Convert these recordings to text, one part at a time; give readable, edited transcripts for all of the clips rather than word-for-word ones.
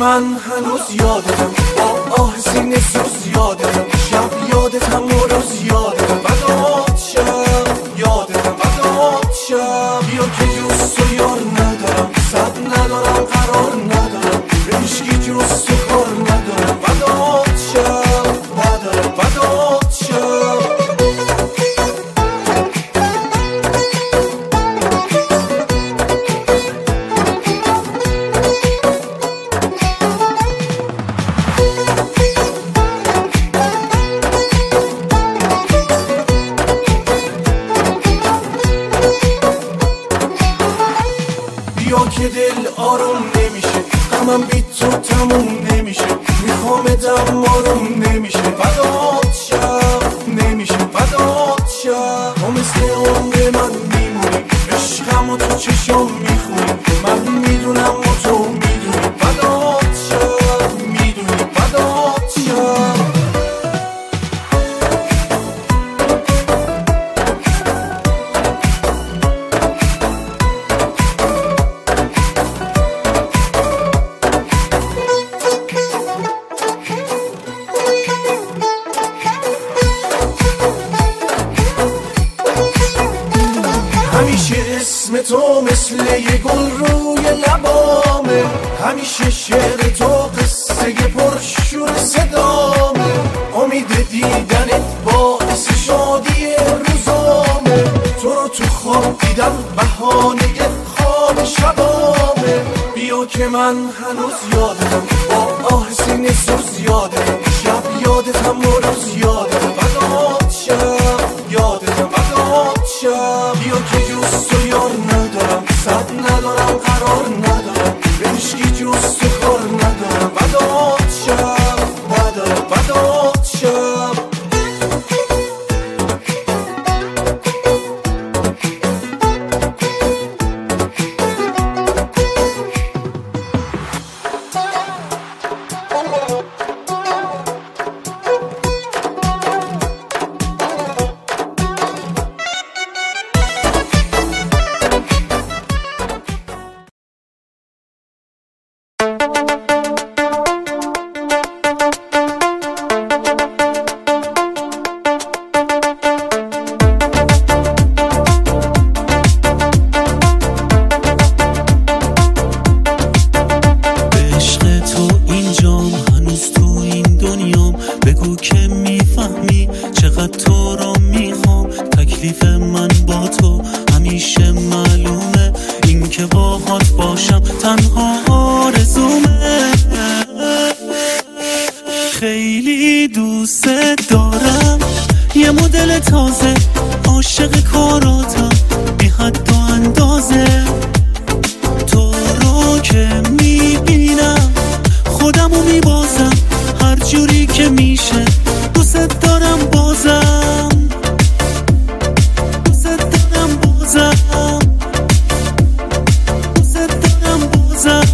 من هنوز یادم، با آه سینه سوز یادم، شب یادتم و روز یادم، بدات شب یادم، بدات شب. بیا که جز تو یار ندارم، صد ندارم، قرار ندارم، به هیچکی جز تو کار ندارم، بدات شب ندارم، بدات شب. که دل آروم نمیشه، غمم بی تو تموم نمیشه، میخوامدم آروم نمیشه، بدات شب نمیشه، بدات شب. تو مثل عمر من میمونی، عشقم و تو چشم میخونی، من میدونم و تو میدونی، بدات شب میدونی، بدات شب. همیشه اسم تو مثل یه گل روی لبامه، همیشه شعر تو قصه پرشور صدامه، امید دیدنت باعث شادی روزامه، تو رو تو خواب دیدم بهانه خواب شبامه. بیا که من هنوز یادم، با آه سینه سوز یادم، شب یادتم و روز یادم، بدات شب یادم، بدات شب. بیا که جز تو یار ندارم، صد ندارم، قرار ندارم، به هیچکی جز تو کار ندارم، بدات شب ندارم، بدات شب. بگو که میفهمی چقدر تو رو میخوام، تکلیف من با تو همیشه معلومه، این که باهات باشم تنها آرزومه. خیلی دوست دارم، یه مدل تازه، عاشق کاراتم بی حد و اندازه، تو رو که میبینم خودمو میبازم، هر جوری که میشه دوست دارم بازم، دوست دارم بازم، دوست دارم بازم.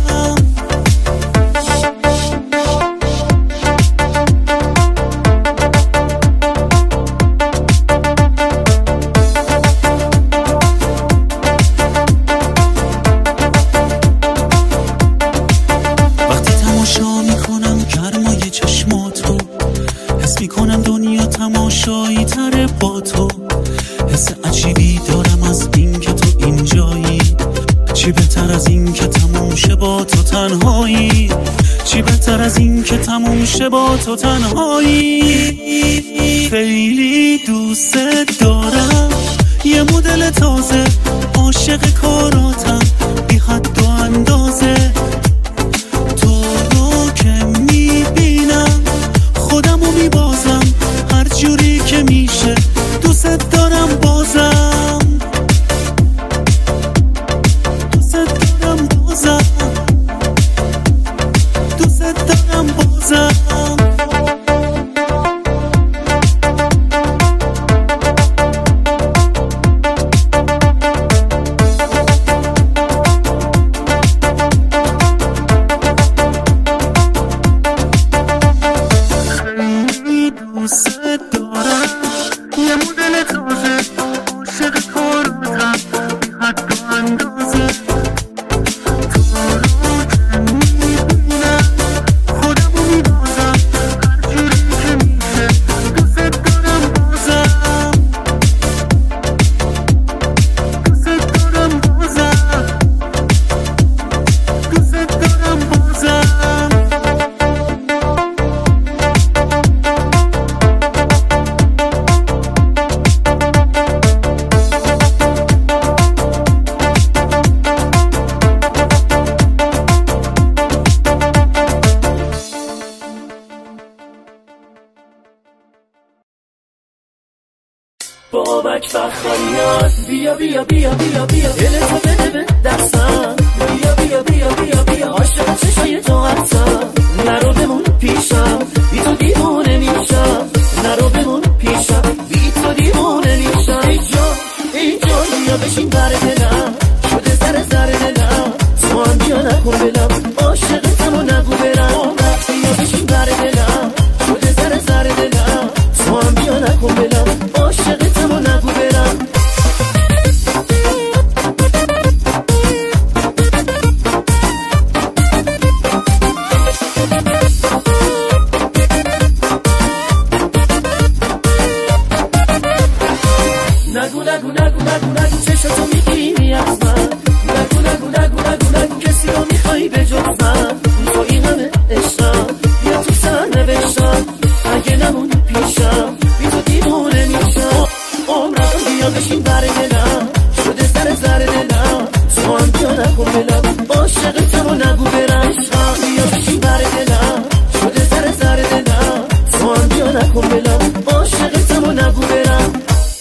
وقتی تماشا میکنم گرمای چشماتو، حس میکنم دنیا تماشایی تره با تو، حس عجیبی دارم از این که تو اینجایی، چی بهتر از این که تموم شه با تو تنهایی، چی بهتر از این که تموم شه با تو تنهایی. خیلی دوست دارم، یه مدل تازه، عاشق کاراتم بی حد و اندازه، تو رو که میبینم خودمو میبازم، هر جوری که میشه دوست دارم بازم، دوست دارم بازم، دوست دارم بازم. بابک فخاریان بیا بیا بیا بیا بیا دلتو بده به دستم بیا بیا بیا بیا بیا عاشق چشای تو هستم نرو بمون پیشم بی تو دیوونه میشم نرو بمون پیشم بی تو دیوونه میشم ای جان بیا بشین بر دلم شده سر دلم تو هم بیا نکن بلم عاشقتم و نگو برم بیا بشین بر دلم شده سر دلم تو هم بیا نکن بلم عاشقتم و نگو برم نگو نگو نگو نگو نگو چشتو میگیری از من نگو نگو نگو نگو نگو کسی رو میخوایی به جز من تو این همه عشقم بیا تو سر نوشتم اگه نمونی پیشم بی تو دیوونه میشم عمرم بیا بشین بر دلم شده سر دلم تو هم بیا نکن بلم عاشقتم و نگو برم بیا بشین بر دلم شده سر دلم تو هم بیا نکن بلم عاشقتم و نگو برم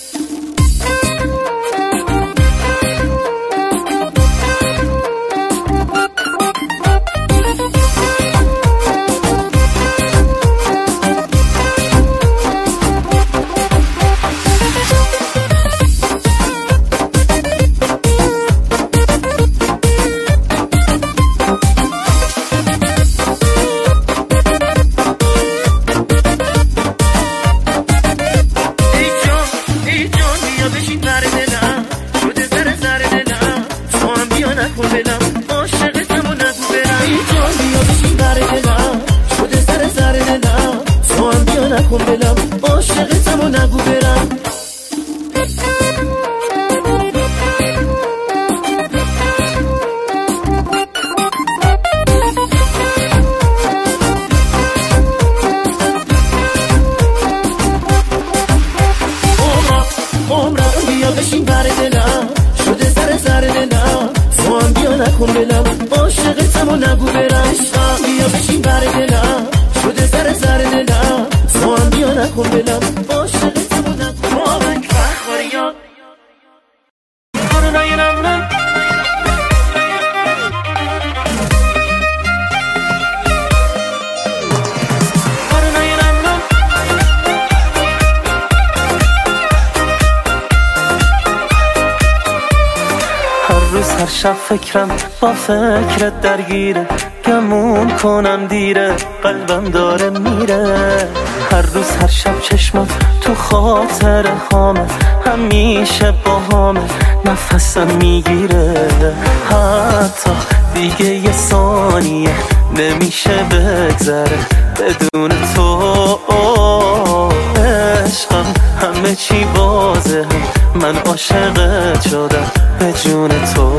هر شب فکرم با فکرت درگیره گمون کنم دیره قلبم داره میره هر روز هر شب چشمم تو خاطر هامه همیشه با هامه نفسم میگیره حتی دیگه یه ثانیه نمیشه بگذره بدون تو عشقم همه چی بازه من عاشقت شدم به جون تو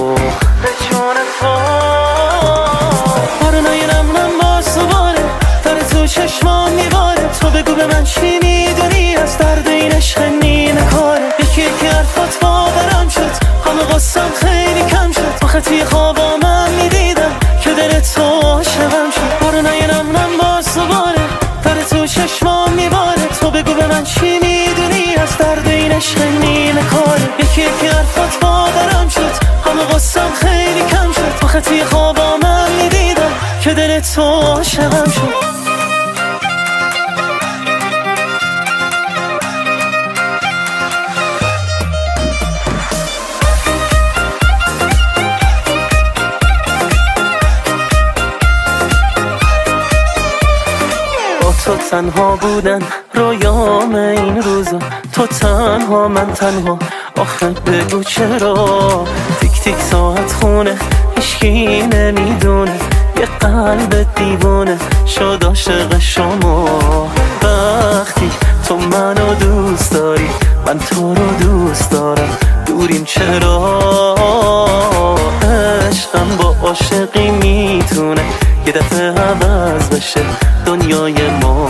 پرنای نم باز دوباره داره تو چشمان میباره تو بگو به من چی میدونی از درد این عشق نیمه کاره یکی حرفات باورم شد همه قصم خیلی کم شد آخه توی خوابا من میدیدم که دل تو عاشقم شد پرنای نم باز دوباره داره تو چشمان میباره تو بگو به من چی میدونی از درد این عشق نیمه کاره یکی حرفات باورم شد همه قصم خیلی کم شد آخه توی خوابا من میدیدم که دل تو عاشقم شد تو تنها بودن رویام این روزا تو تنها من تنها آخه بگو چرا تیک تیک ساعت خونه هیچکی نمیدونه یه قلب دیوونه شد عاشق شما وقتی تو منو دوست داری من تو رو دوست دارم دوریم چرا عشقم با عاشقی میتونه یه دفعه عوض بشه دنیای ما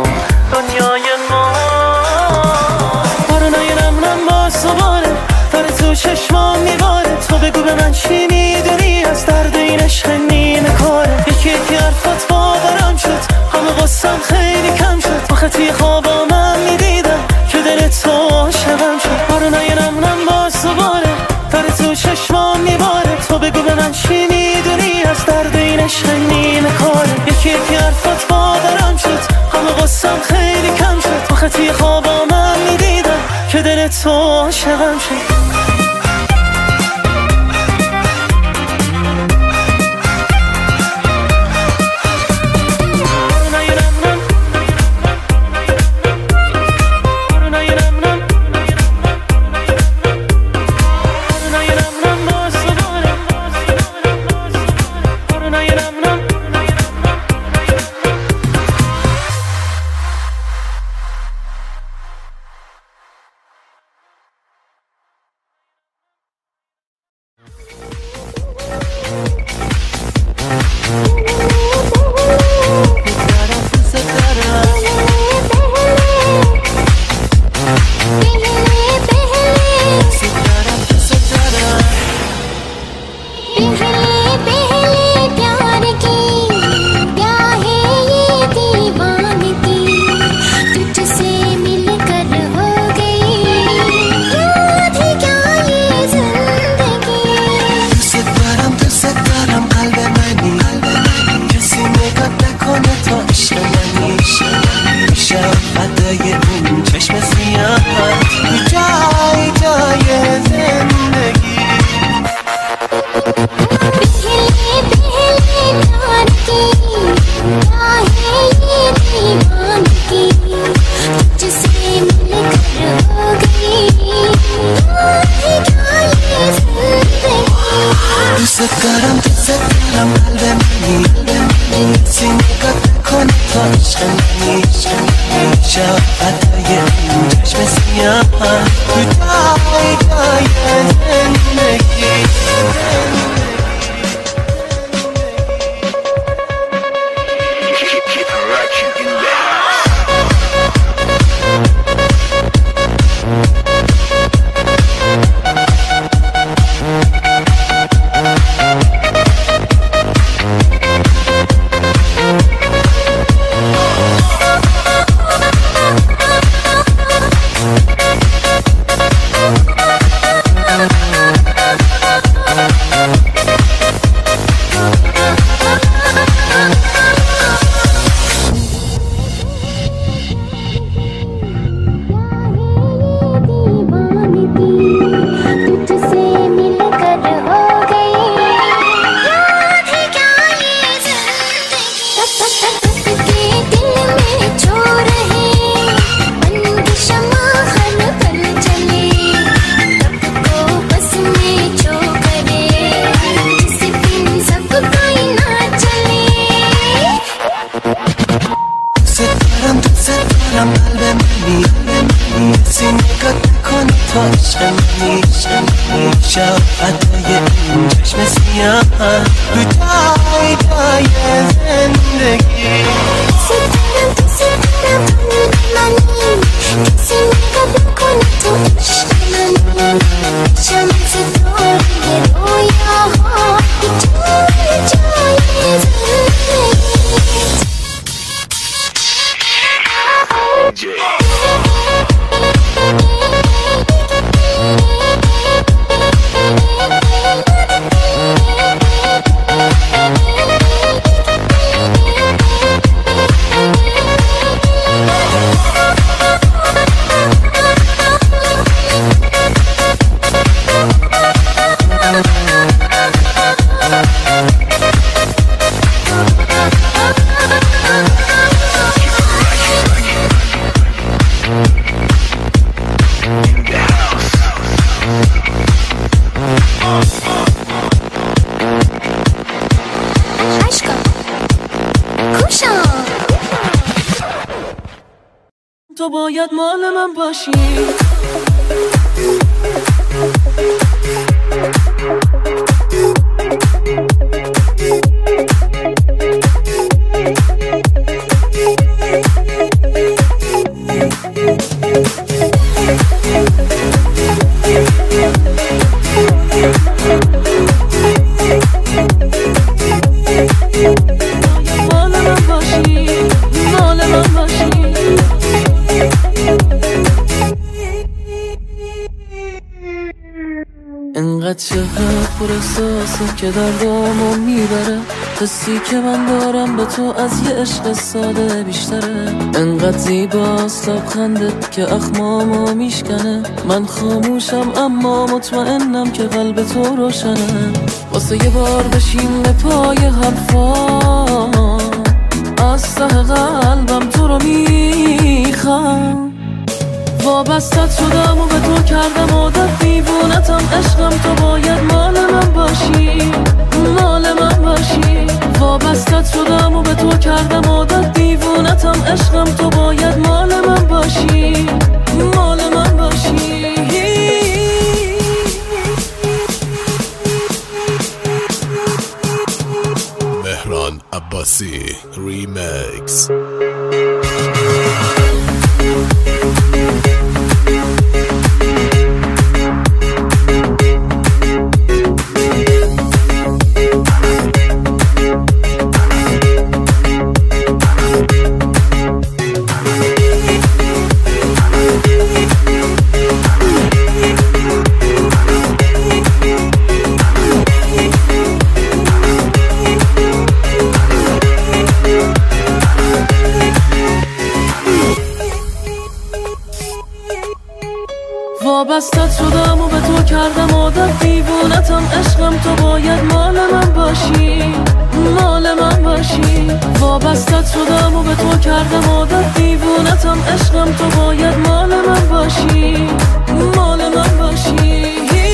پرنای نم باز دوباره داره تو چشمان میباره تو بگو به من چی میدونی از درد این عشق نیمه کاره یکی حرفات باورم شد همه قصم خیلی کم شد آخه توی خوابا من میدیدم که دل تو عاشق حرفات باورم شد، همه قصم خیلی کم شد. آخه توی خوابام میدیدم که دل تو عاشقم شد. تو باید مال من باشی. انقدر چقدر پر احساسه که دردامو میبره، حسی که من دارم به تو از یه عشق ساده بیشتره. انقدر زیباست لبخندت که اخمامو میشکنه، من خاموشم اما مطمئنم که قلب تو روشنه. واسه یه بار بشین به پای حرفام، از ته قلبم تو رو میخوام. وابستت شدم و به تو کردم عادت، دیوونتم عشقم، تو باید مال من باشی، مال من باشی. وابستت شدم و به تو کردم عادت، دیوونتم عشقم، تو باید مال من باشی، مال من باشی. مهران عباسی ریمیکس. وابستت شدم و به تو کردم عادت، دیوونتم عشقم، تو باید مال من باشی، مال من باشی. وابستت شدم و به تو کردم عادت، دیوونتم عشقم، تو باید مال من باشی، مال من باشی.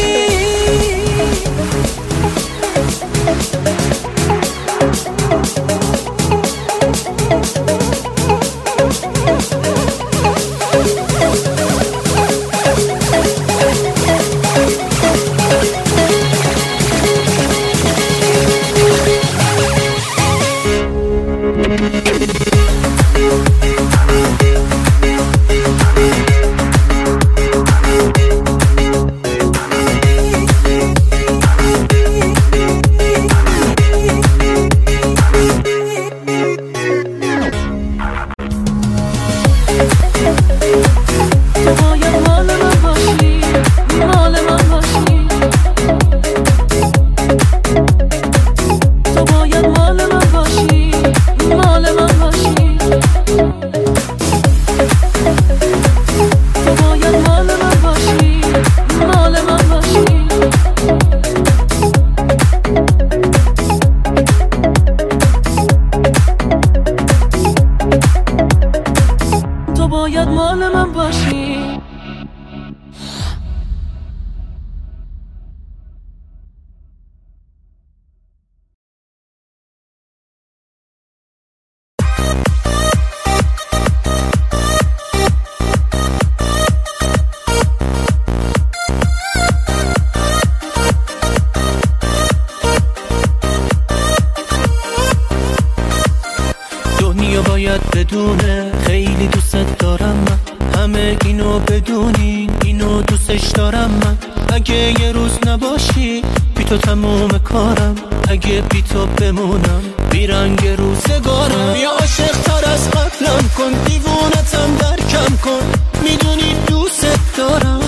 بدونه خیلی دوست دارم من، همه اینو بدونی، اینو دوستش دارم من. اگه یه روز نباشی بی تو تموم کارم، اگه بی تو بمونم بیرنگ روزگارم. بیا عاشق تر از قبلم کن، دیوونتم درکم کن، میدونی دوست دارم،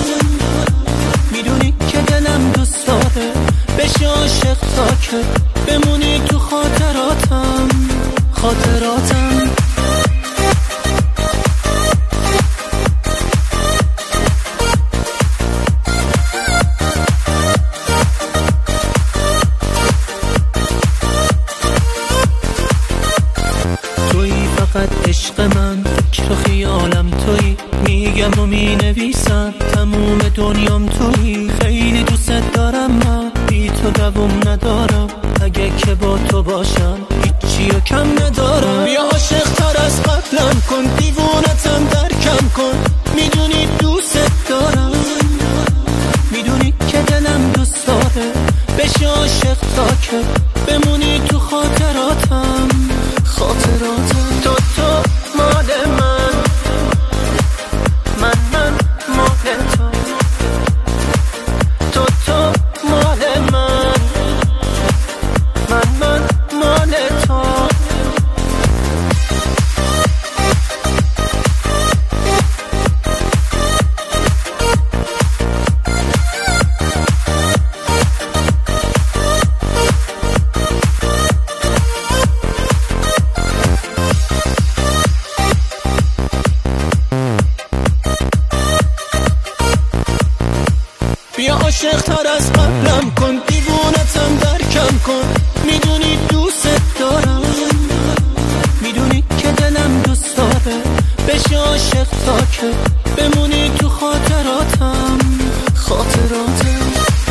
میدونی که دلم دوست داره. بشی عاشق تا که بمونی تو خاطراتم، خاطراتم. عشق من فکر و خیالم تویی، میگم و مینویسم تموم دنیام تویی. خیلی دوست دارم من، بی تو دوام ندارم، اگه که با تو باشم هیچی و کم ندارم. بیا عاشق تر از قبلم کن، دیوونتم درکم کن، میدونی دوست دارم، میدونی که دلم دوست داره. بشی عاشق تا که بمونی تو خاطراتم، خاطراتم. تو مال من، من مال تو، تو مال من، من مال تو. باشه، بمونی تو خاطراتم خاطراتم.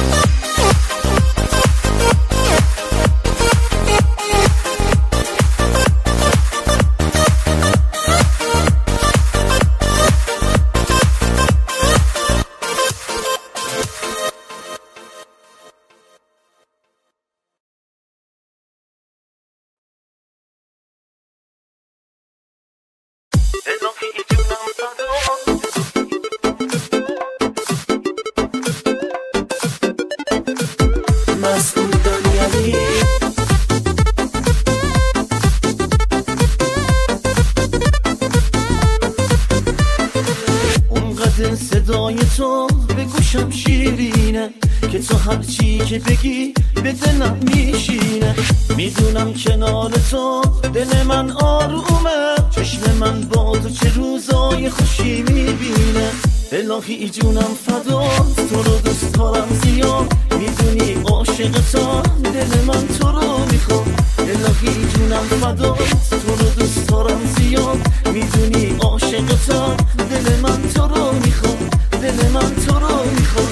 صدای تو به گوشم شیرینه که تو هرچی که بگی به دلم میشینه. میدونم کنار تو دل من آرومه، چشم من با تو چه روزای خوشی میبینه. الهی جونم فدات، تو رو دوست دارم زیاد، میدونی عاشقتم، دل من تو رو میخواد. الهی جونم فدات، تو رو دوست دارم زیاد، میدونی عاشقتم، دل من تو رو میخواد، دل من تو رو میخواد.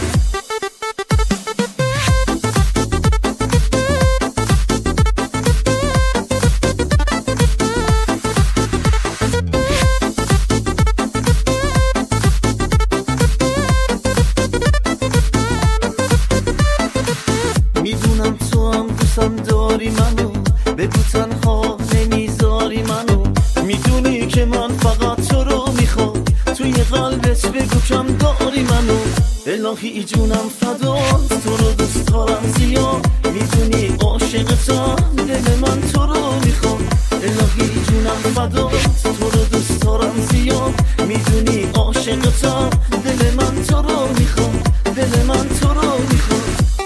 میدونم تو هم دوستم داری منو، بگو تنها نمیذاری منو. میدونی که من فقط تو رو میخوام، توی قلبت بگو کم داری منو. الهی جونم فدات، تو رو دوست دارم زیاد، میدونی عاشقتم، دل من تو رو میخوام. الهی جونم فدات، تو رو دوست دارم زیاد، میدونی عاشقتم، دل من تو رو میخوام، دل من تو رو میخوام.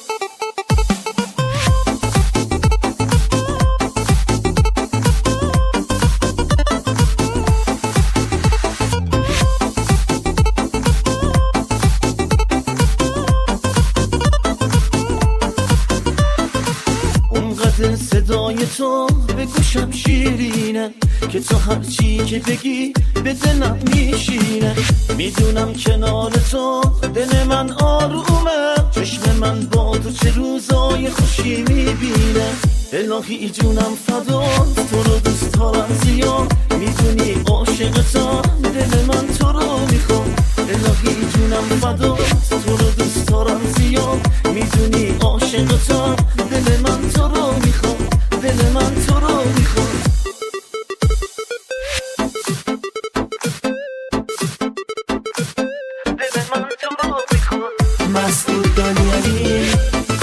صدای تو به گوشم شیرینه که تو هرچی که بگی به دلم میشینه. میدونم کنار تو دل من آرومه، چشم من با تو چه روزای خوشی میبینه. الهی جونم فدات، تو رو دوست دارم زیاد، میدونی عاشقتم، دل من تو رو میخوام. الهی جونم فدات، تو رو دوست دارم زیاد، میدونی عاشقتم، دل من تو رو میخوام، دل من تو رو میخوام. دل من تو رو میخوام. مسعود دانیالی.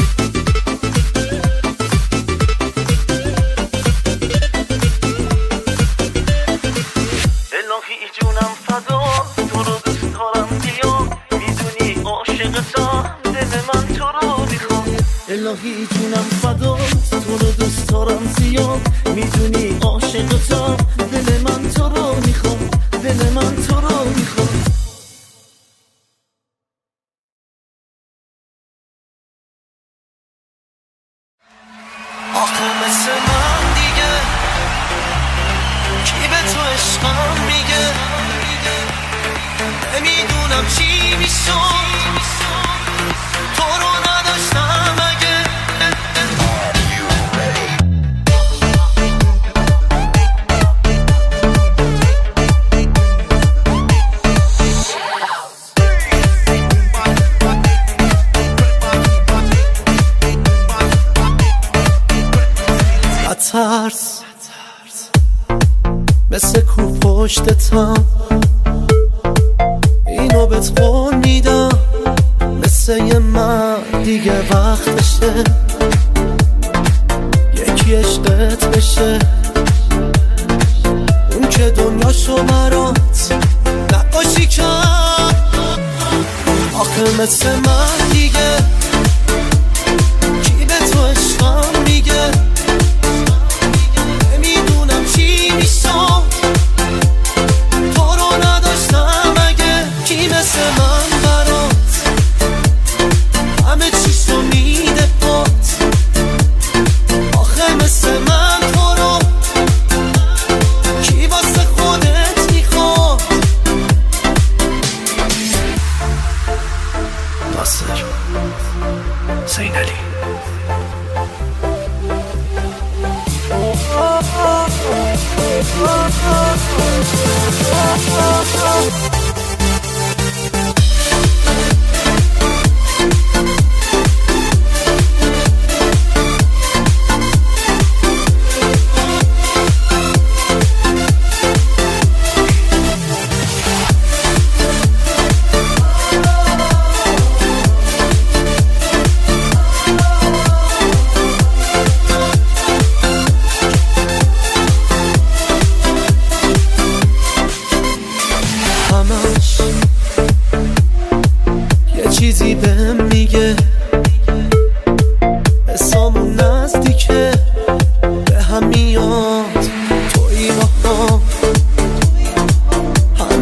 الهی جونم فدات، تو رو دوست دارم زیاد، میدونی عاشقتم، دل من تو رو میخوام. الهی جونم فدات، تو رو دوست دارم زیاد، میدونی عاشقتم، دل من تو رو میخوام، دل من تو رو میخوام. آخه مثل من دیگه کی به تو عشقم میگه، نمیدونم چی میشد تو رو نداشتم اگه. ترس مثل کو پشتتم، اینو بهت قول میدم، مثل یه مرد دیگه وقتشه یکی عشقت بشه. اون که دنیاشو مرات نقاشی کرد، آخه مثل من دیگه کی به تو عشقم میگه، چی میشم تو رو نداشتم اگه. کی مثل من برات همه چیشو میده پات، آخه مثل من تو رو کی واسه خودت میخواد.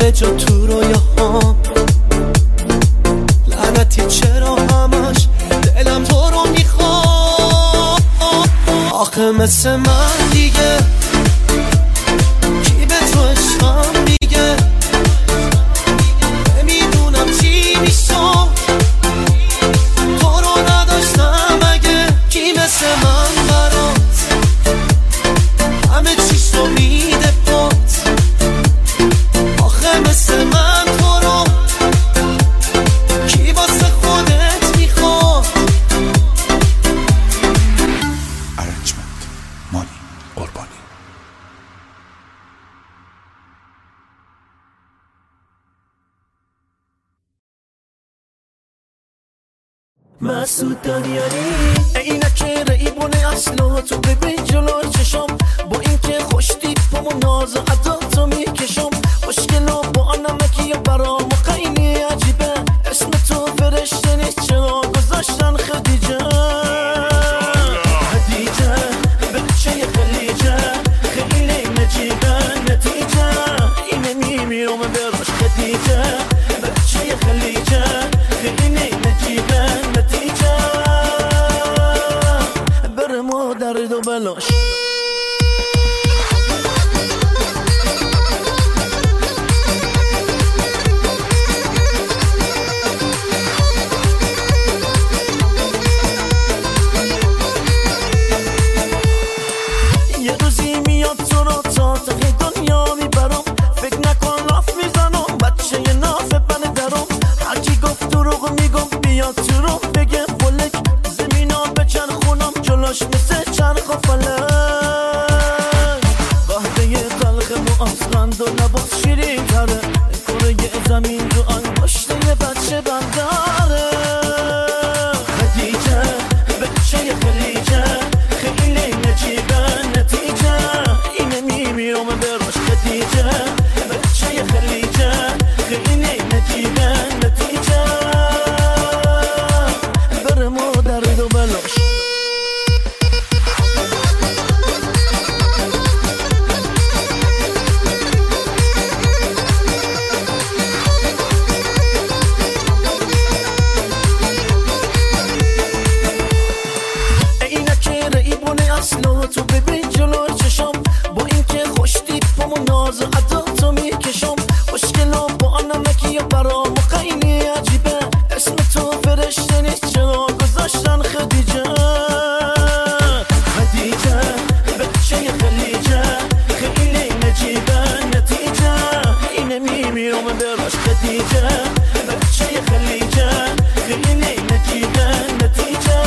همه جا تو رویاهام، لعنتی چرا همش دلم تو رو میخوام. آخه مثل من دیگه کی به تو عشقم میگه، نمیدونم چی میشم تو رو نداشتم. اگه کی مثل من برات همه چیش رو میده پات، آخه مثل من تو رو کی واسه خودت میخواد. ارنجمنت مانی قربانی. مسعود دانیاری عینک ریبونه اصلا تو ببین جلو چشم، با اینکه خوش تیپم و ناز و عدا تو میکشم، خوشگلا با نمکی یا برام خیلی عجیبه، اسم تو فرشته نیست چرا گذاشتن خدیجه. خدیجه بچه خلیجه خیلی نجیبه، نتیجه اینه میمیرم براش. خدیجه بچه خلیجه خیلی نجیبه، نتیجه بره ما درد و بلاش. یه روزی میاد تو رو تا ته دنیا میبرم، فکر نکن لاف میزنم بچه یه ناف بن درم. هرکی گفت دروغ میگم بیاد تو رو بگه فلک، زمینا بچن خونم جلوش مثل چرخ و فلک. قهوه تلخ معصقند و لباس شیرین تره، کره زمین رو انگشت یه بچه بنداره. خدیجه بچه خلیجه خیلی نجیبه، نتیجه اینه میمیرم براش. خدیجه بچه خلیجه خیلی نجیبه، نتیجه بره ما درد و بلاش. عینک ریبونه اصلا تو ببین جلو چشم، با اینکه خوش تیپم و ناز و عدا تو میکشم، خوشگلا با نمکی یا برام خیلی عجیبه، اسم تو فرشته نیست چرا گذاشتن خدیجه. خدیجه بچه خلیجه خیلی نجیبه، نتیجه اینه میمیرم براش. خدیجه بچه خلیجه خیلی نجیبه، نتیجه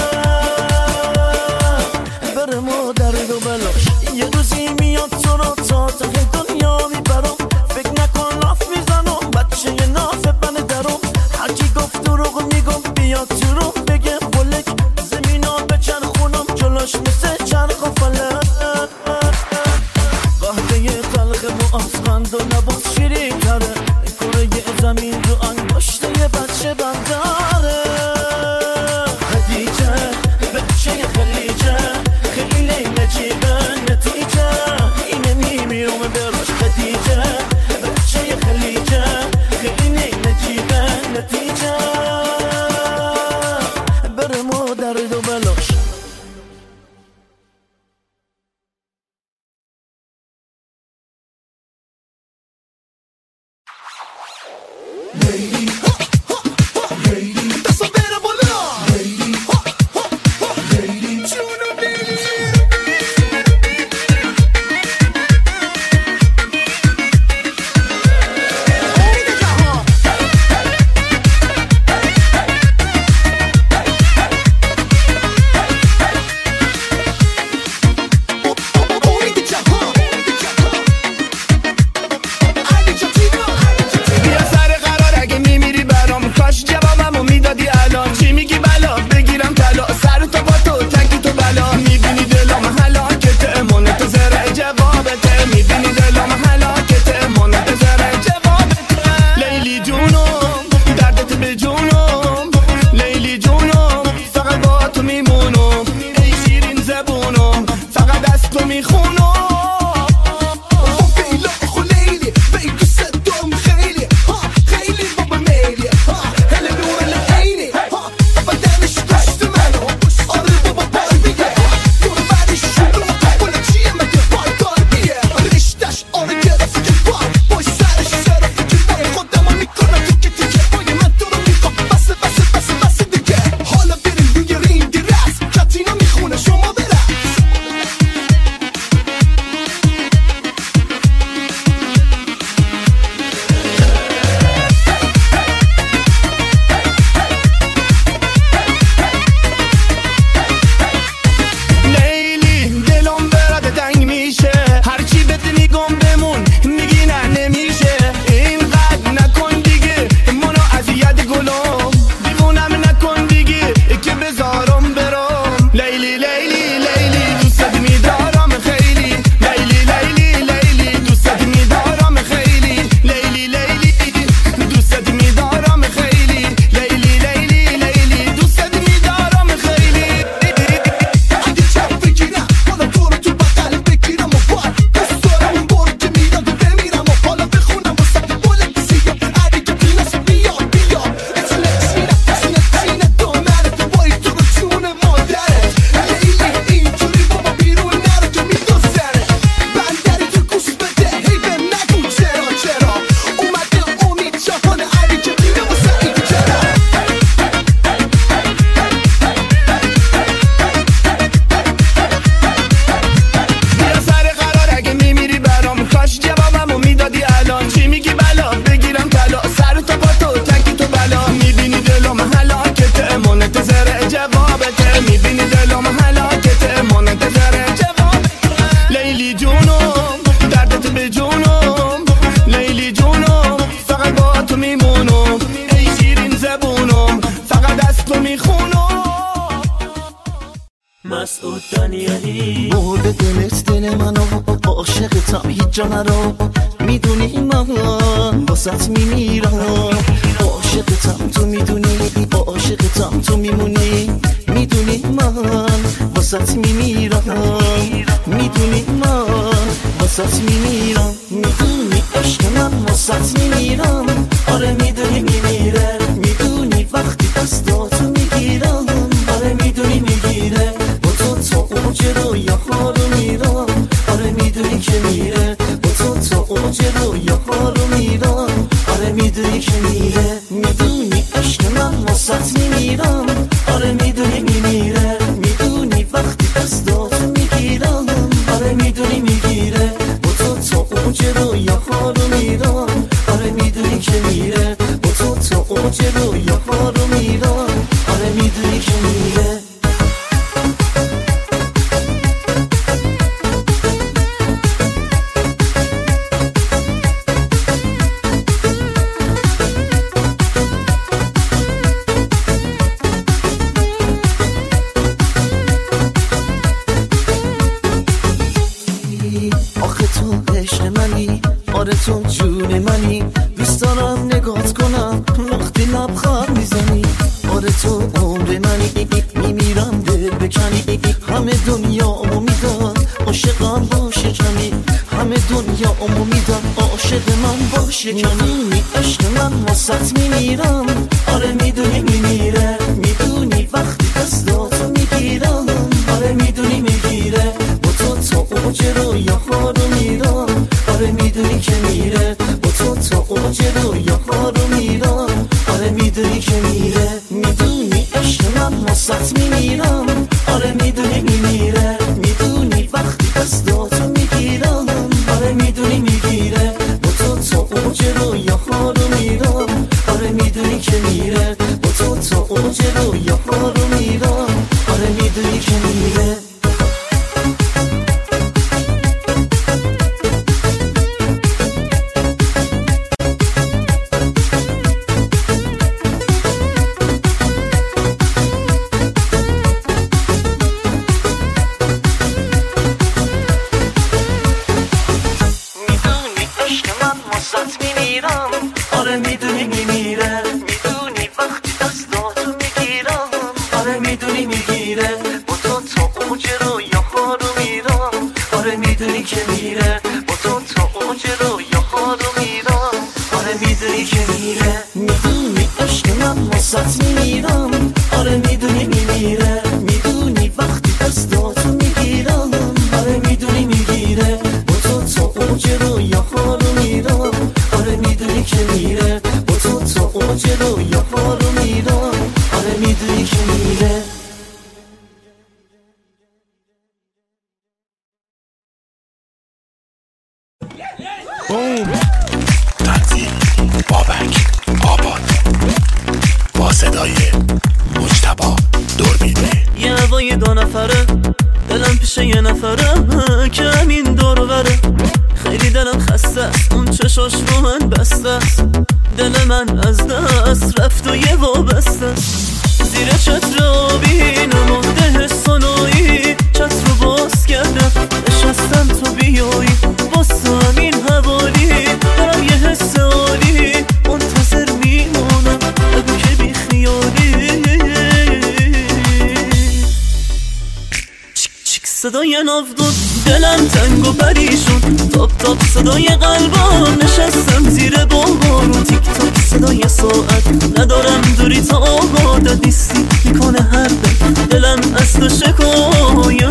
بره ما درد و بلاش. یه روزی میاد تو رو تا ته دنیا میبرم، فکر نکن لاف میزنم بچه یه ناف بن درم. هرکی گفت دروغ میگم بیاد تو رو بگه فلک، زمینا بچن خونم جلوش مثل چرخ و فلک. قهوه تلخ معصقند و لباس شیرین تره، کره زمین رو انگشت یه بچه بنداره. خدیجه بچه خلیجه خیلی نجیبه، نتیجه اینه میمیرم براش. خدیجه بچه خلیجه خیلی نجیبه، نتیجه بره ما درد و بلاش. بیا سر قرار اگه میمیری مسعود دانیالی. برده دلت دل منو، عاشقتم هیچ جا نرو، میدونی من واسط میمیرم. عاشقتم تو میدونی، عاشقتم تو میمونی، میدونی من واسط میمیرم، میدونی من واسط میمیرم، میدونی عشق من واسط میمیرم. آره میدونی میمیره، میدونی وقتی دستاتو میگیرم. آره میدونی میگیره، با تو اوج رویاها رو میرم. آره میدونی که میره، با تو اوج رویاها رو میرم. آره میدونی که میره، میدونی عشق من واسط میمیرم. آره میدونی میمیره، میدونی وقتی دستاتو میگیرم. آره میدونی میگیره، با تو اوج رویاها رو میرم. آره میدونی که میره، با تو اوج رویاها رو میرم. آره میدونی که میره. تو جون منی، دوست دارم نگات کنم وقتی لبخند میزنی. آره تو عمر منی، میمیرم دل بکنی. همه دنیامو میدم عاشقم باشه کمی، همه دنیامو میدم عاشق من باشه کمی. میدونی عشق من واسط میمیرم. آره میدونی میمیره، میدونی وقتی دستاتو میگیرم. آره میدونی میگیره، با تو اوج رویاها رو میرم. آره میدونی که میره، با تو اوج رویاها رو میرم. آره میدونی که میره، میدونی عشق من واسط میمیرم. آره میدونی میمیره، میدونی وقتی دستاتو میگیرم. آره میدونی میگیره، با تو اوج رویاها رو میرم. آره میدونی که میره، با تو اوج رویاها رو میرم. آره میدونی که میره. تنظیم بابک آباد با صدای مجتبی دوربینی. یه هوای دو نفره، دلم پیش یه نفره که همین دور بره. خیلی دلم خسته است، اون چشاش رو من بسته است. دل من از دست رفت و یه وابسته است. زیر چتر آبی نمونده حس و نایی، چتر رو باز کردم نشستم تو بیایی. واسه همین حوالی دارم یه حس عالی، منتظر میمونم بگو که بی خیالی. چیک چیک صدای ناودون، دلم تنگ و پریشون. تاپ تاپ صدای قلبم، نشستم زیر بارون. تیک تاک صدای ساعت، ندارم دوری تا آگادت نیستی. میکنه هر دلم از تو شکایم.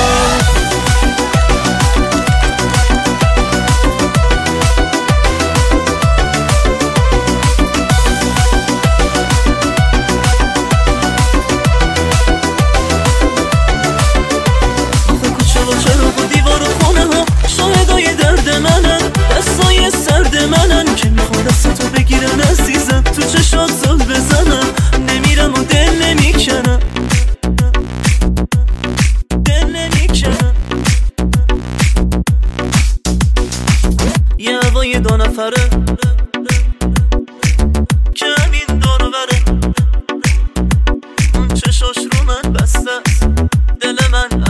دستای سرد منن که میخواد دست تو بگیرن عزیزم. تو چشات زل بزنم، نمیرم و دل نمیکنم، دل نمیکنم. یه هوای دو نفره که همین دور بره. اون چشاش رو من بسته است، دل من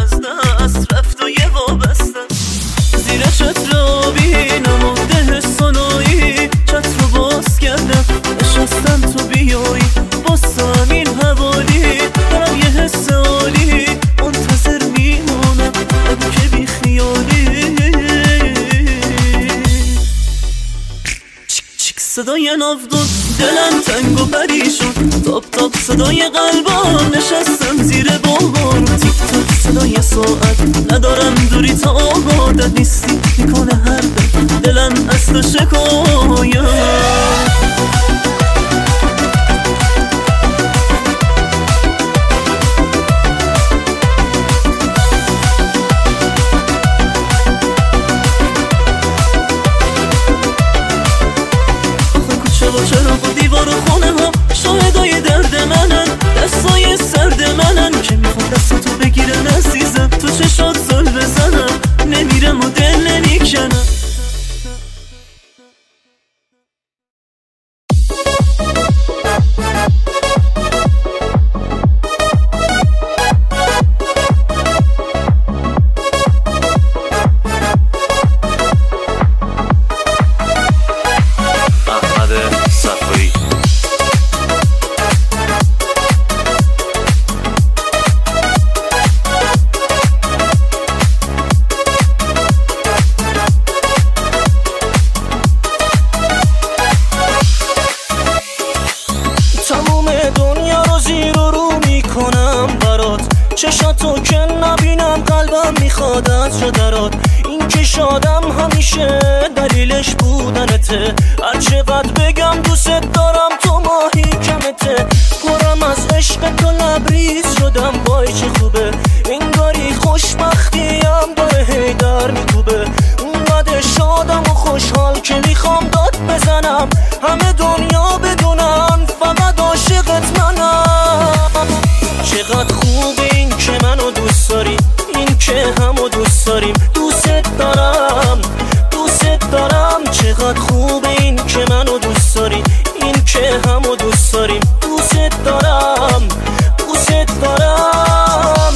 صدای ناودون دلم تنگ و پریشون، تاپ تاپ صدای قلبان، نشستم زیر بارون. تیک تاک صدای ساعت، ندارم دوری تا عادت نیستی میکنه هر دلم از تو شکایم. چراغ و دیوار و خونه ها شاهدای درد منن، دستای سرد منن که میخوام دست تو بگیرم عزیزم، تو چشات زل بزنم نمیرم و دل نمیکنم. چشاتو که نبینم قلبم میخواد از جدرات، این که شادم همیشه دلیلش بودنته، هر چقدر بگم دوست دارم تو ماهی کمته، پرم از عشق تو لبریز شدم وای چه خوبه، انگاری خوشبختیم داره هی در میکوبه، اونقدر شادم و خوشحال که میخوام داد بزنم همه دنیا بدونن فقط عاشقت منم. چقدر خوب این که منو دوست داری، این که همو دوست داریم، دوست دارم دوست دارم. چقدر خوب این که منو دوست داری، این که همو دوست داریم، دوست دارم دوست دارم.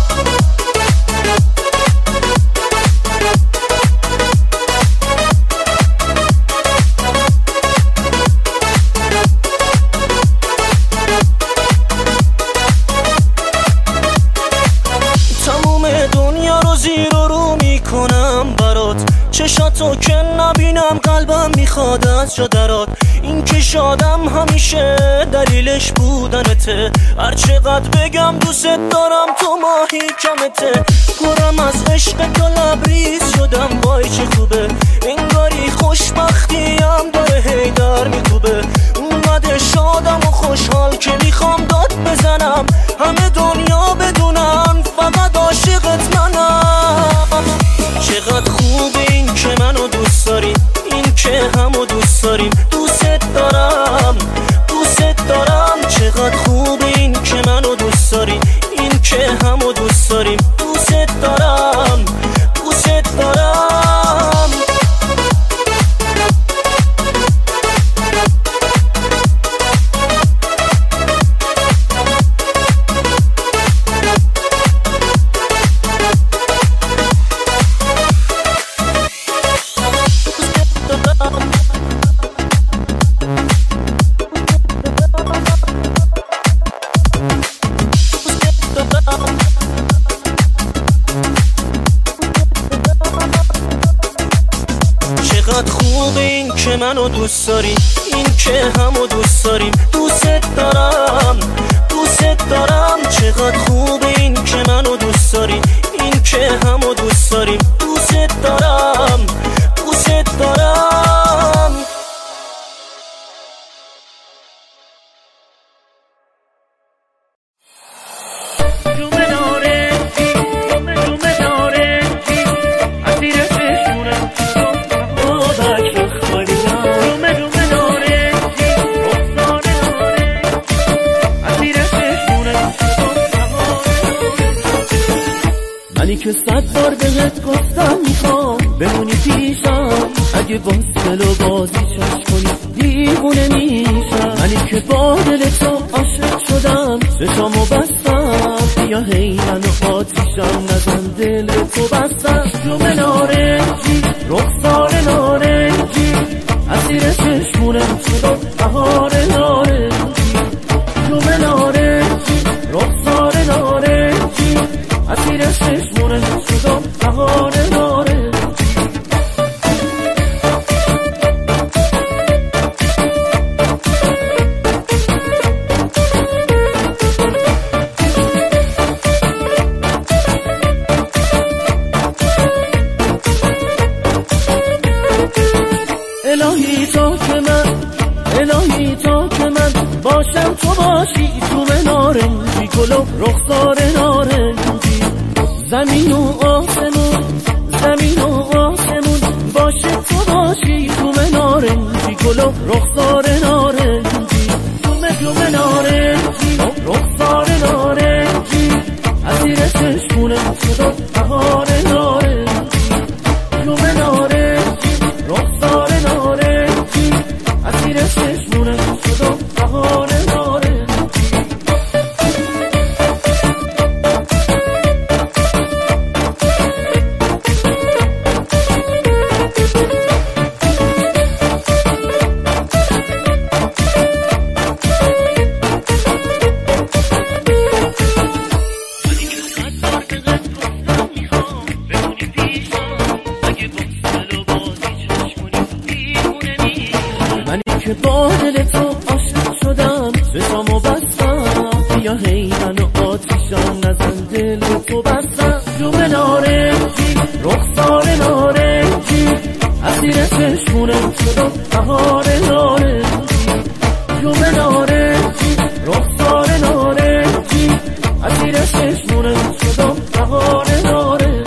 چشاتو که نبینم قلبم میخواد از جا درات، این که شادم همیشه دلیلش بودنته، هر چقدر بگم دوست دارم تو ماهی کمته، پرم از عشق تو لبریز شدم وای چه خوبه، انگاری خوشبختیم داره هی در میکوبه، اونقدر شادم و خوشحال که میخوام داد بزنم همه دنیا بدونن فقط عاشقت منم. چقدر خوب این که منو دوست داری، این که همو دوست داریم، دوست دارم دوست دارم. چقدر خوب این که منو دوست داری، این که همو دوست داریم، دوست دارم دوست دارم. چقدر خوب این که منو دوست داری، این که همو دوست داریم، دوست دارم دوست دارم. چقدر خوب این که منو دوست داری، این که همو دوست داریم، دوست دارم دوست دارم. منی که 100 بار بهت گفتم میخوام بمونی پیشم، اگه باز دل و بازی چش کنی دیوونه میشم. منی که با دل تو عاشق شدم چشامو بستم، بیا هی منو آتیشم نزن دل تو بستم. جوم نارنجی رخسار نارنجی اسیر چشمونم شدم بهار نارنجی. جوم نارنجی رخسار نارنجی اسیر چشمونم شدم بهار نارنجی. الهی تا که من باشم تو باشی تو من نارنجی گل و رخسار نارنجی زمین و آسمون باشه تو باشی تو من نارنجی گل و رخسار نارنجی تو من نارنجی رخسار نارنجی اسیر چشمونم شد بهار نارنجی تو من نارنجی رخسار نارنجی اسیر چشمونم شد بهار نارنجی که با دل تو عاشق شدم چشامو بستم بیا هی منو آتیشم نزن دل تو بستم جوم نارنجی رخسار نارنجی اسیر چشمونم شدم بهار نارنجی جوم نارنجی رخسار نارنجی اسیر چشمونم شدم بهار نارنجی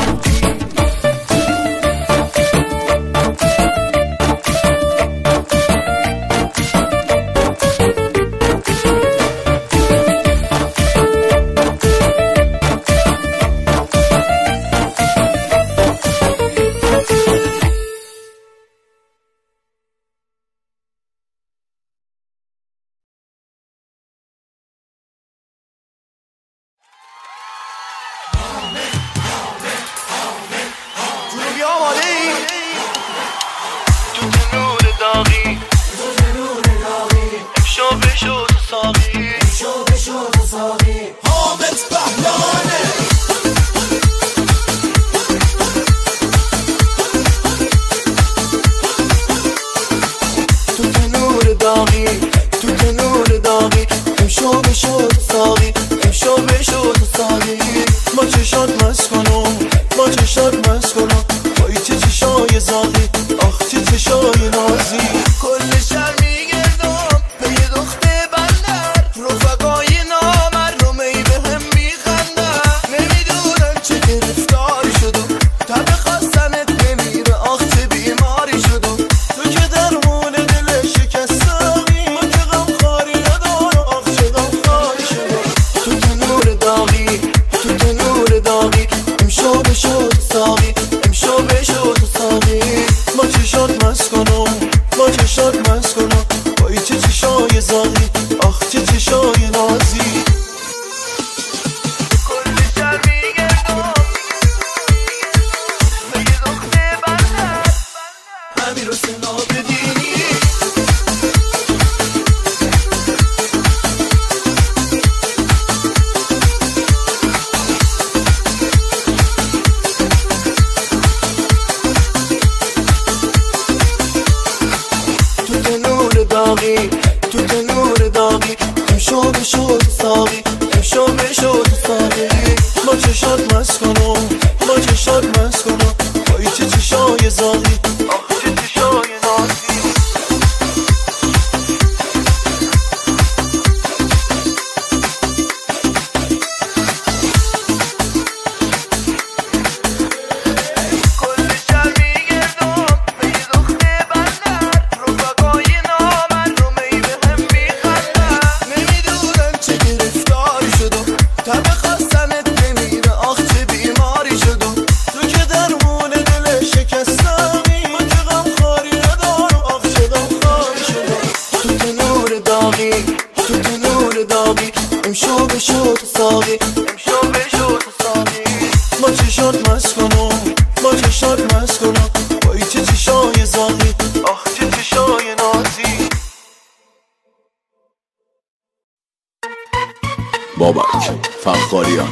بابک فخاریان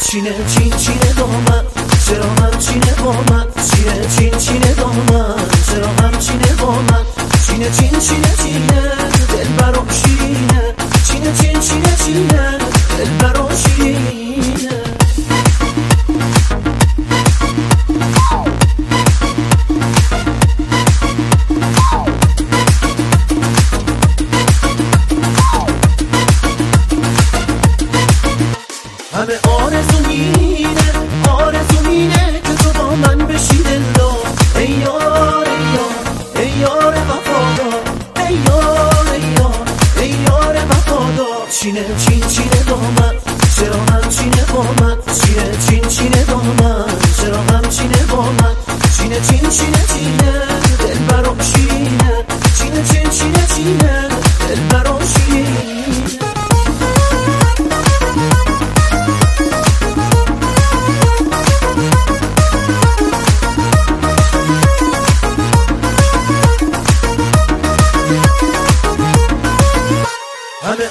چینه چین چینه دامن چرا همچینه با من چینه چین چینه دامن چرا همچینه با من چینه چین چینه چینه دل برام شیرینه چینه چین چینه چینه دل برام شیرینه همه آرزومینه که تو با من بشی دلدار ای یار ای یار ای یار وفادار ای یار ای یار ای یار وفادار چینه چین چینه دامن چرا همچینه با من چینه چین چینه دامن چرا همچینه با من چینه چین چینه چینه دل برام شیرینه چینه چین چینه چینه دل برام شیرینه همه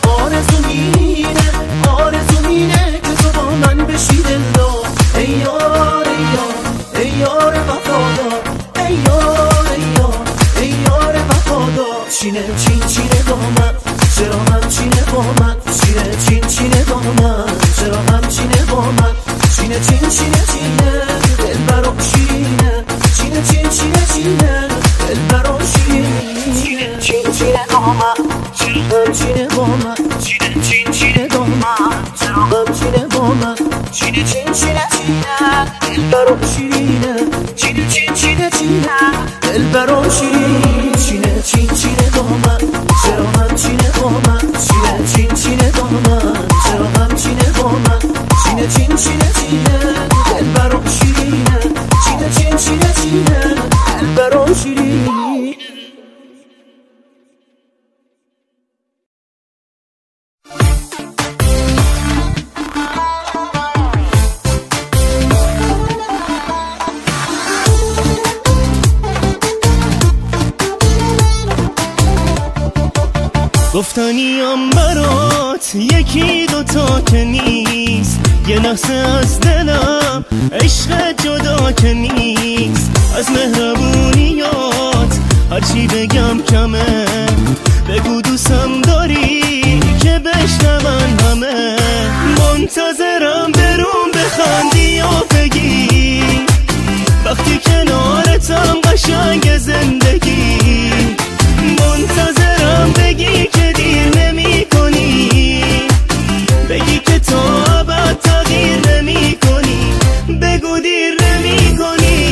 آرزومینه که تو با من بشی دلدار ای یار ای یار ای یار وفادار ای یار ای یار ای یار وفادار چینه چین چینه دامن چرا همچینه با من چینه چین چینه دامن چرا همچینه با من چینه چین چینه چینه دل برام شیرینه چینه چین چینه چینه دل برام شیرینه چینه چین چینه دامن چرا همچینه با من چینه چین چینه دامن چرا همچینه با من چینه چین چینه چینه دل برام شیرینه چینه چین چینه چینه دل برام شیرینه چینه چین چینه دامن چرا همچینه با من چینه چین چینه دامن چرا همچینه با من چینه چین چینه چینه دل برام شیرینه چینه چین چینه چینه دل برام شیرینه گفتنیم برات یکی دوتا که نیست یه لحظه از دلم عشق جدا که نیست از مهربونیات هرچی بگم کمه بگو دوستم داری که بشنون همه منتظرم برون بخندی و بگی وقتی کنارتم قشنگ زندگی منتظرم بگی که دیر نمی کنی بگی که تا ابد تغییر نمی کنی بگو دیر نمی کنی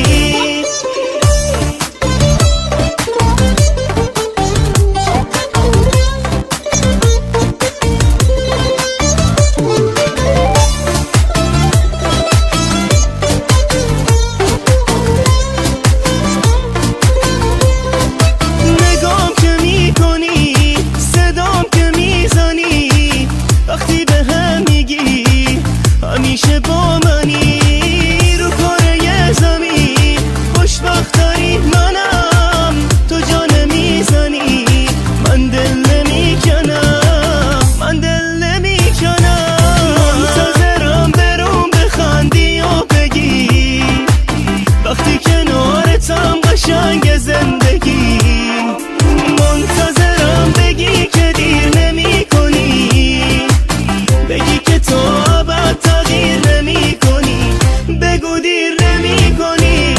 همیشه با منی رو کره زمین خوشبختری منم تو جان میزنی من دل نمیکنم من دل نمیکنم منتظرم برون بخندی و بگی وقتی کنارتم قشنگ زندگی منتظرم بگی که دیر نمی کنی بگی که تو ابد تغییر نمی کنی بگو دیر نمی کنی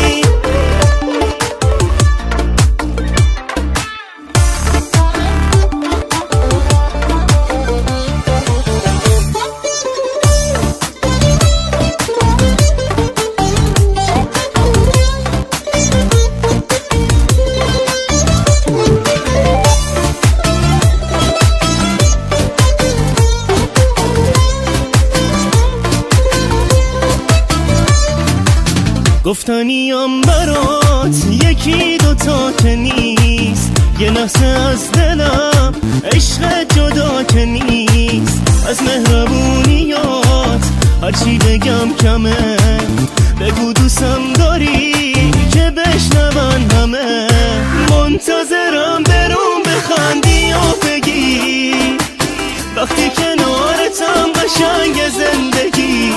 گفتنیم برات یکی دوتا که نیست یه لحظه از دلم عشق جدا که نیست از مهربونیات هرچی بگم کمه بگو دوستم داری که بشنون همه منتظرم برون بخندی و بگی وقتی کنارتم قشنگ زندگی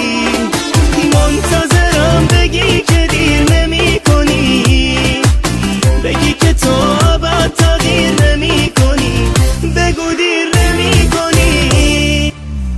منتظرم بگی که دیر نمی کنی بگی که تو ابد تغییر نمی کنی بگو دیر نمی کنی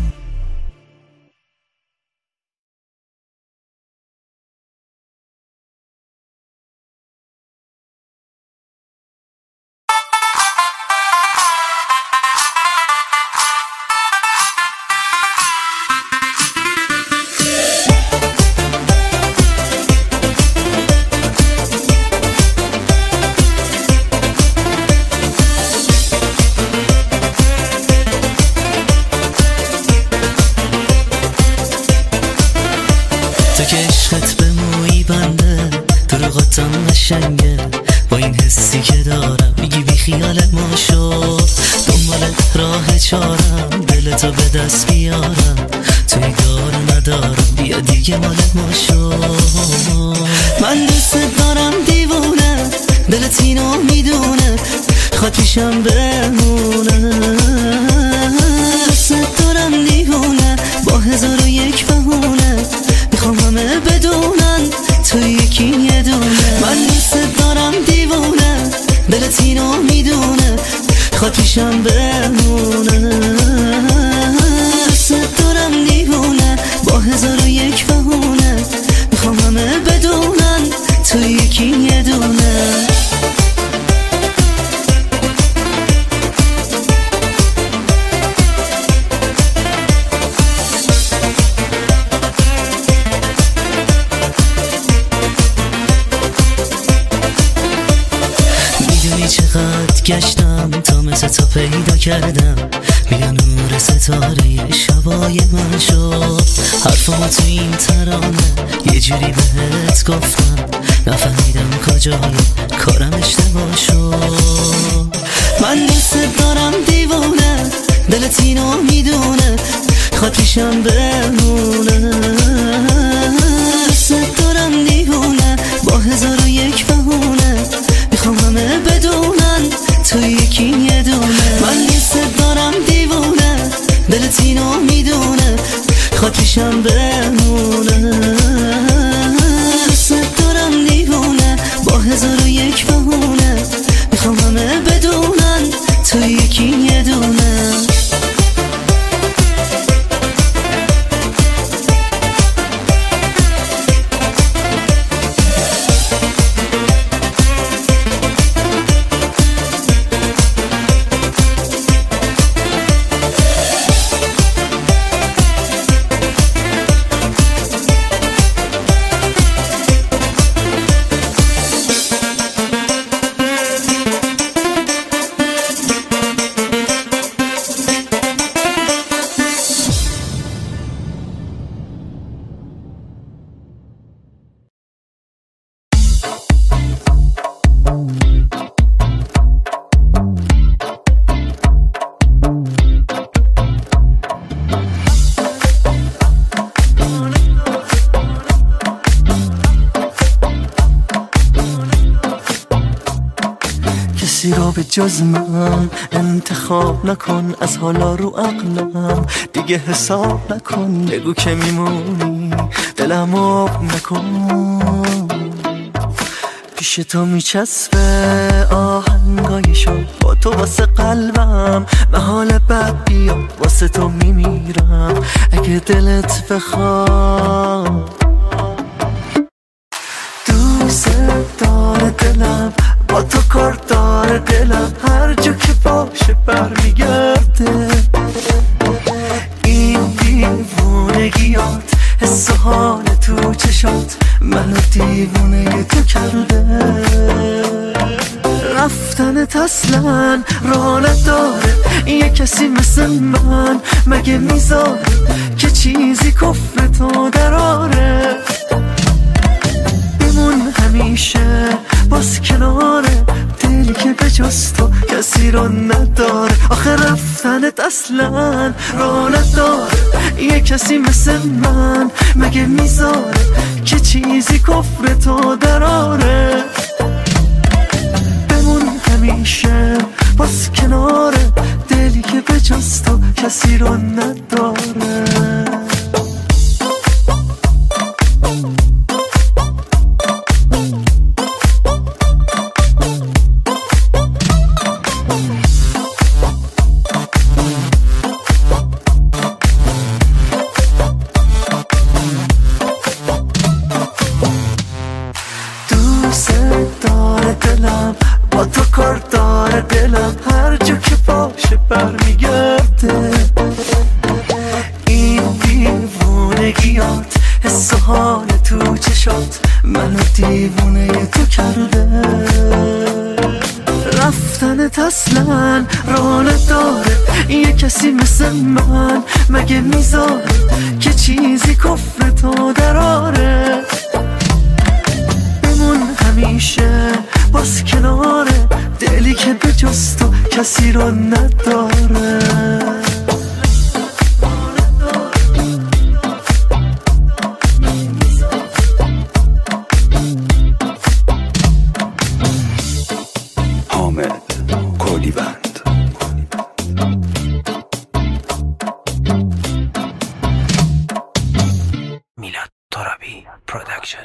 تو که عشقت به مویی بنده دروغاتم قشنگه با این حسی که دارم میگی بی خیال ما شد دنبال راه چارم دلتو به دست بیارم توی کار ندارم بیا دیگه مال ما شد من دوست دارم دیوونه دلت اینو میدونه خواد پیشم بمونه دوست دارم دیوونه با 1001 بهونه میخوام همه بدونن تو یکی یه دونه من دوست دارم دیوونه دلت اینو میدونه خواد پیشم بمونه دوست دارم دیوونه با 1001 بهونه میخوام همه بدونن تو یکی یه دونه چقدر گشتم تا مثل تا پیدا کردم بیا نور ستاره شبای من شد حرفمو تو این ترانه یه جوری بهت گفتم نفهمیدم کجای کارم اشتباه شد من دوست دارم دیوونه دلت اینو میدونه خواد پیشم بمونه دوست دارم دیوونه با 1001 بهونه میخوام همه بدونن تو یکی یه دونه من دوست دارم دیوونه دلت اینو میدونه خواد پیشم بمونه دوست دارم دیوونه با 1001 بهونه میخوام همه بدونن تو یکی یه دونه کسی رو به جز من انتخاب نکن از حالا رو عقلم دیگه حساب نکن بگو که میمونی دلم آب نکن پیش تو میچسبه آهنگایشو با تو واسه قلبم محال بد بیا واسه تو میمیرم اگه دلت بخواد دوست داره دلم با تو کار داره دلم هر جا که باشه برمیگرده این دیوونگیات حس و حال تو چشات منو دیوونه تو کرده رفتنت اصلا راه نداره یه کسی مثل من مگه میذاره که چیزی کفر تو دراره بمون همیشه باز کناره دلی که به جز تو کسی رو نداره آخه رفتنت اصلا راه نداره یه کسی مثل من مگه میذاره که چیزی کفر تو دراره بمون همیشه باز کناره دلی که به جز تو کسی رو نداره. با تو کار داره دلم، هر جا که باشه برمیگرده. این دیوونگیات حس و حال تو چشات منو دیوونه تو کرده. رفتنت اصلا راه نداره، یه کسی مثل من مگه میذاره که چیزی کفر تو دراره. بمون همیشه باز کناره دلی که به جز تو کسی رو نداره. حامد کولیوند. میلاد ترابی پرودکشن.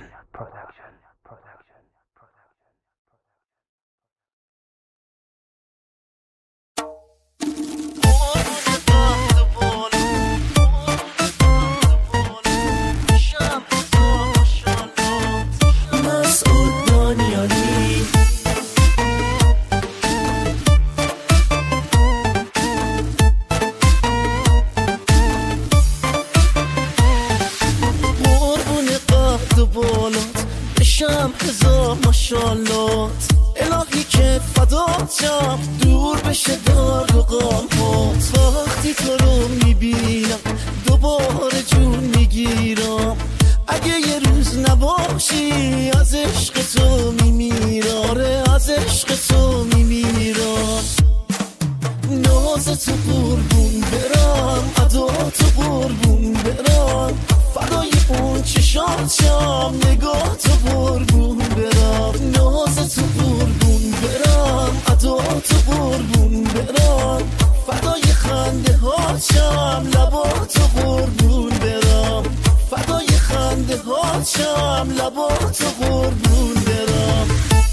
ماشالات الهی که فدات شم، دور بشه درد و غمات. وقتی تو رو میبینم دوباره جون میگیرم، اگه یه روز نباشی از عشق تو میمیرم. آره از عشق تو میمیرم. ناز تو قربون برم، ادا تو قربون برم، فدای اون چشات شم، نگاه تو قربون برم. ناز تو قربون برم، ادا تو قربون برم، فدای خنده ها شم، لبا تو قربون برم. فدای خنده ها شم، لبا تو قربون برم.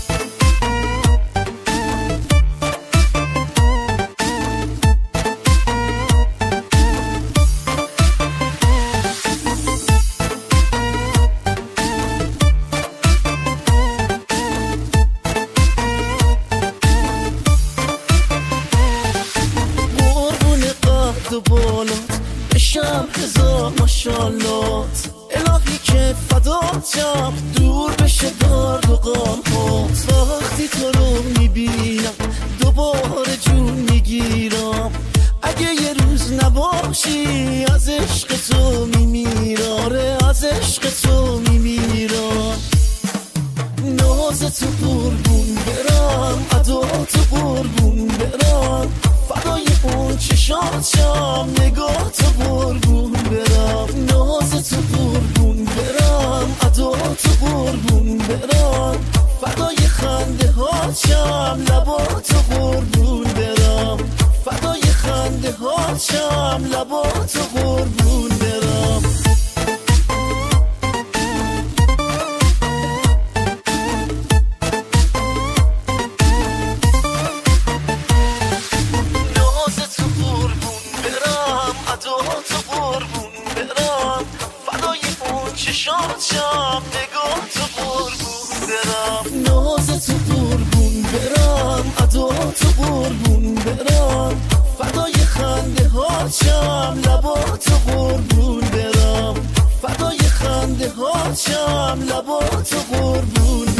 ماشالات الهی که فدات شم، دور بشه درد و غمات. وقتی تو رو میبینم دوباره جون میگیرم، اگه یه روز نباشی از عشق تو میمیرم. آره از عشق تو میمیرم. ناز تو قربون برم، ادا تو قربون برم، فدای اون چشات شم، نگاه تو قربون برم. ناز تو قربون برم، ادا تو قربون برم، فدای خنده ها شم، لبا تو قربون برم. فدای خنده ها شم، لبا تو قربون برم. شام نگاه تو قربون برم. ناز تو قربون برم، ادا تو قربون برم، فدای خنده ها شم، لبا تو قربون برم. فدای خنده ها شم، لبا تو قربون